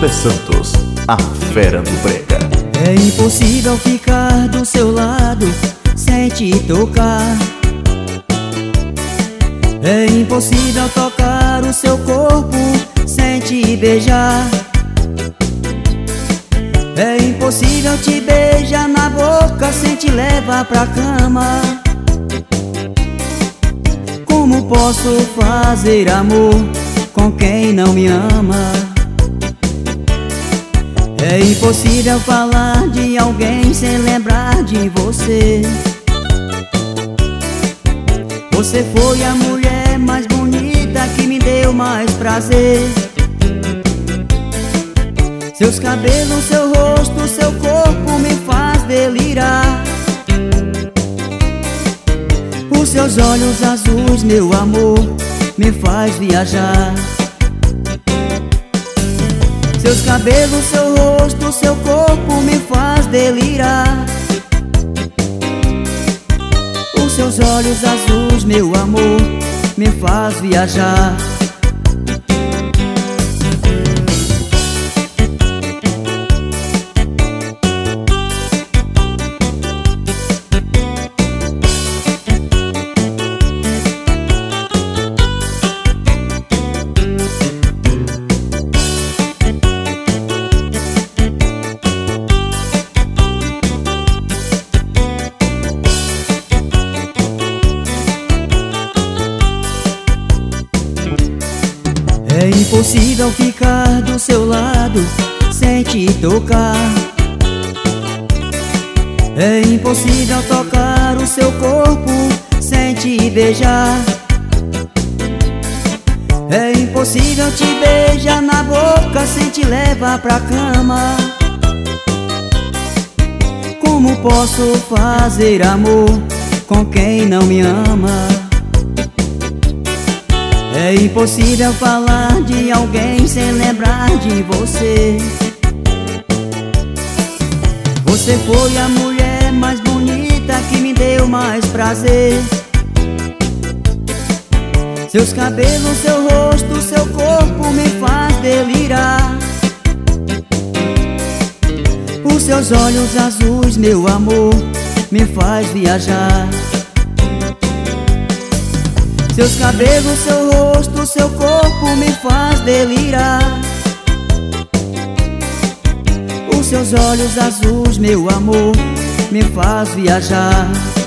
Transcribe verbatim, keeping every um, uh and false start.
André Santos, a fera do brega. É impossível ficar do seu lado sem te tocar. É impossível tocar o seu corpo sem te beijar. É impossível te beijar na boca sem te levar pra cama. Como posso fazer amor com quem não me ama? É impossível falar de alguém sem lembrar de você. Você foi a mulher mais bonita que me deu mais prazer. Seus cabelos, seu rosto, seu corpo me faz delirar. Os seus olhos azuis, meu amor, me faz viajar. Seus cabelos, seu rosto, seu corpo me faz delirar. Os seus olhos azuis, meu amor, me faz viajar. É impossível ficar do seu lado sem te tocar. É impossível tocar o seu corpo sem te beijar. É impossível te beijar na boca sem te levar pra cama. Como posso fazer amor com quem não me ama? É impossível falar de alguém sem lembrar de você. Você foi a mulher mais bonita que me deu mais prazer. Seus cabelos, seu rosto, seu corpo me faz delirar. Os seus olhos azuis, meu amor, me faz viajar. Seus cabelos, seu rosto, seu corpo me faz delirar. Os seus olhos azuis, meu amor, me faz viajar.